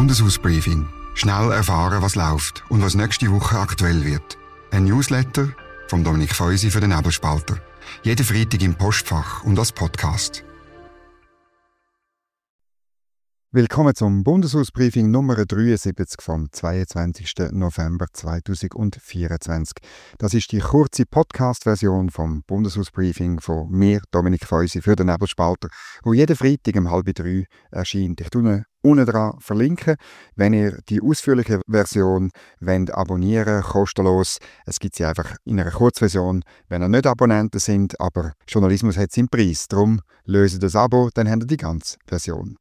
Bundeshausbriefing. Schnell erfahren, was läuft und was nächste Woche aktuell wird. Ein Newsletter von Dominik Feusi für den Nebelspalter. Jeden Freitag im Postfach und als Podcast. Willkommen zum Bundeshausbriefing Nummer 73 vom 22. November 2024. Das ist die kurze Podcast-Version vom Bundeshausbriefing von mir, Dominik Feusi, für den Nebelspalter, wo jeden Freitag um 2:30 erscheint. Ich tue unten dran verlinken, wenn ihr die ausführliche Version wollt abonnieren, kostenlos. Es gibt sie einfach in einer Kurzversion, wenn ihr nicht Abonnenten sind, aber Journalismus hat seinen Preis. Darum löst das Abo, dann habt ihr die ganze Version.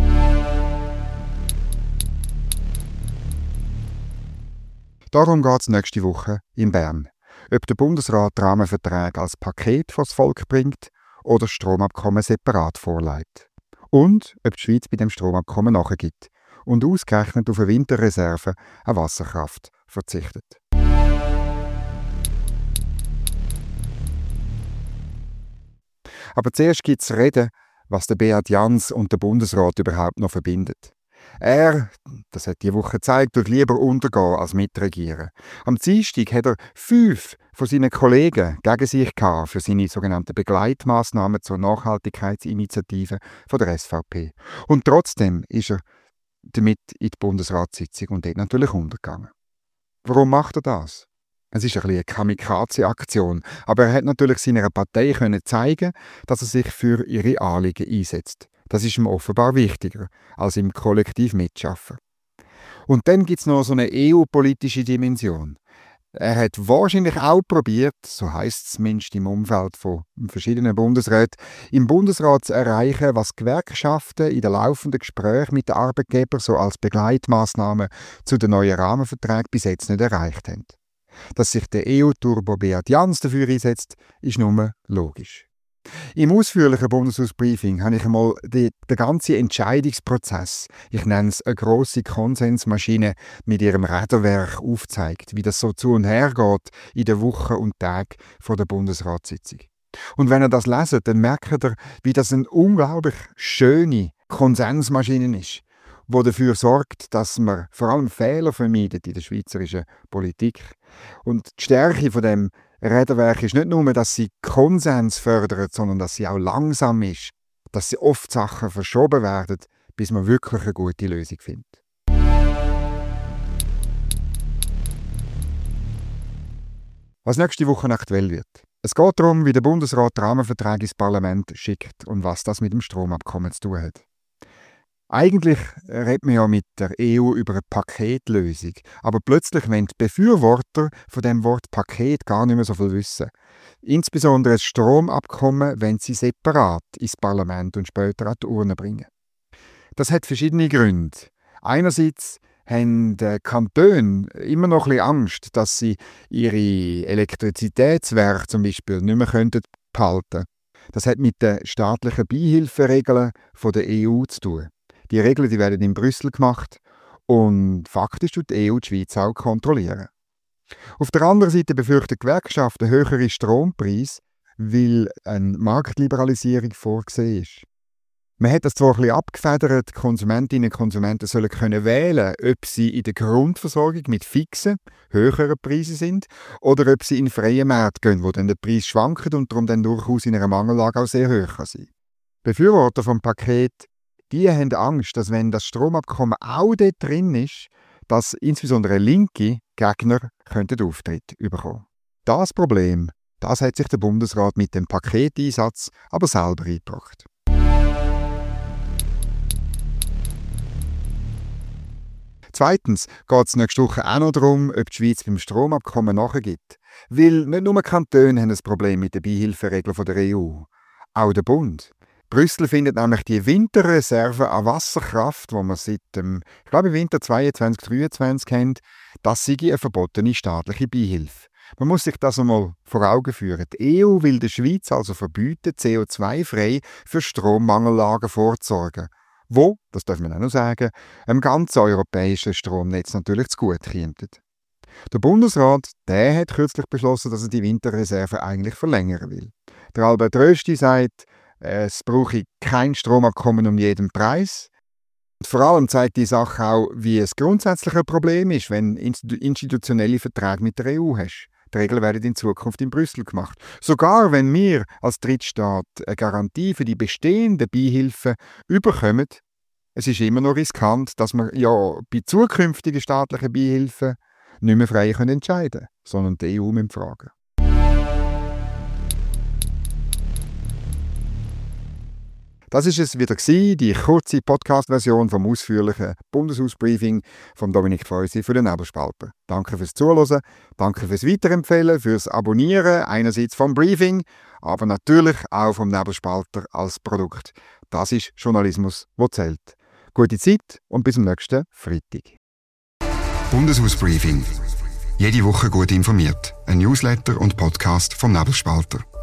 Darum geht es nächste Woche in Bern. Ob der Bundesrat die Rahmenverträge als Paket vors Volk bringt oder das Stromabkommen separat vorlegt. Und ob die Schweiz bei dem Stromabkommen nachgibt und ausgerechnet auf eine Winterreserve an Wasserkraft verzichtet. Aber zuerst gibt es Reden, was der Beat Jans und der Bundesrat überhaupt noch verbindet. Er, das hat diese Woche gezeigt, wird lieber untergehen als mitregieren. Am Dienstag hat er 5 von seinen Kollegen gegen sich gehabt für seine sogenannten Begleitmaßnahmen zur Nachhaltigkeitsinitiative von der SVP. Und trotzdem ist er damit in die Bundesratssitzung und dort natürlich untergegangen. Warum macht er das? Es ist ein bisschen eine Kamikaze-Aktion, aber er hat natürlich seiner Partei zeigen, dass er sich für ihre Anliegen einsetzt. Das ist ihm offenbar wichtiger, als im Kollektiv mitschaffen. Und dann gibt es noch so eine EU-politische Dimension. Er hat wahrscheinlich auch probiert, so heisst es zumindest im Umfeld von verschiedenen Bundesräten, im Bundesrat zu erreichen, was Gewerkschaften in den laufenden Gesprächen mit den Arbeitgebern so als Begleitmaßnahmen zu den neuen Rahmenverträgen bis jetzt nicht erreicht haben. Dass sich der EU-Turbo Beat Jans dafür einsetzt, ist nur logisch. Im ausführlichen Bundeshausbriefing habe ich einmal den ganzen Entscheidungsprozess, ich nenne es eine grosse Konsensmaschine, mit ihrem Räderwerk aufgezeigt, wie das so zu und her geht in den Wochen und Tagen vor der Bundesratssitzung. Und wenn ihr das leset, dann merkt ihr, wie das eine unglaublich schöne Konsensmaschine ist, die dafür sorgt, dass man vor allem Fehler vermeidet in der schweizerischen Politik. Und die Stärke von dem Räderwerk ist nicht nur, dass sie Konsens fördert, sondern dass sie auch langsam ist, dass sie oft Sachen verschoben werden, bis man wirklich eine gute Lösung findet. Was nächste Woche aktuell wird. Es geht darum, wie der Bundesrat Rahmenverträge ins Parlament schickt und was das mit dem Stromabkommen zu tun hat. Eigentlich redet man ja mit der EU über eine Paketlösung, aber plötzlich wollen die Befürworter von dem Wort Paket gar nicht mehr so viel wissen. Insbesondere das Stromabkommen wollen sie separat ins Parlament und später an die Urne bringen. Das hat verschiedene Gründe. Einerseits haben die Kantone immer noch ein bisschen Angst, dass sie ihre Elektrizitätswerke zum Beispiel nicht mehr behalten könnten. Das hat mit den staatlichen Beihilferegeln der EU zu tun. Die Regeln werden in Brüssel gemacht und faktisch tut die EU die Schweiz auch kontrollieren. Auf der anderen Seite befürchten die Gewerkschaften höhere Strompreise, weil eine Marktliberalisierung vorgesehen ist. Man hat das zwar ein bisschen abgefedert, Konsumentinnen und Konsumenten sollen können wählen, ob sie in der Grundversorgung mit fixen, höheren Preisen sind oder ob sie in freien Märkte gehen, wo dann der Preis schwankt und darum dann durchaus in einer Mangellage auch sehr hoch sein kann. Befürworter vom Paket, die haben Angst, dass wenn das Stromabkommen auch dort drin ist, dass insbesondere linke Gegner Auftritt bekommen. Das Problem, das hat sich der Bundesrat mit dem Paketeinsatz aber selber eingebracht. Zweitens geht es nächste Woche auch noch darum, ob die Schweiz beim Stromabkommen nachgibt. Weil nicht nur Kantone haben ein Problem mit den Beihilferegeln der EU, auch der Bund. Brüssel findet nämlich die Winterreserve an Wasserkraft, die wir seit dem, ich glaube, Winter 2022-2023 haben, das sei eine verbotene staatliche Beihilfe. Man muss sich das einmal vor Augen führen. Die EU will der Schweiz also verbieten, CO2-frei für Strommangellagen vorzusorgen, wo, das darf man auch noch sagen, einem ganzen europäischen Stromnetz natürlich zu gut käme. Der Bundesrat, der hat kürzlich beschlossen, dass er die Winterreserve eigentlich verlängern will. Der Albert Rösti sagt, es brauche kein Stromabkommen um jeden Preis. Vor allem zeigt die Sache auch, wie es grundsätzlich ein Problem ist, wenn institutionelle Verträge mit der EU hast. Die Regeln werden in Zukunft in Brüssel gemacht. Sogar wenn wir als Drittstaat eine Garantie für die bestehenden Beihilfen überkommen, es ist immer noch riskant, dass wir ja bei zukünftigen staatlichen Beihilfen nicht mehr frei entscheiden können, sondern die EU müssen fragen. Das ist es wieder gewesen, die kurze Podcast-Version vom ausführlichen Bundeshausbriefing von Dominik Feusi für den Nebelspalter. Danke fürs Zuhören, danke fürs Weiterempfehlen, fürs Abonnieren, einerseits vom Briefing, aber natürlich auch vom Nebelspalter als Produkt. Das ist Journalismus, der zählt. Gute Zeit und bis zum nächsten Freitag. Bundeshausbriefing. Jede Woche gut informiert. Ein Newsletter und Podcast vom Nebelspalter.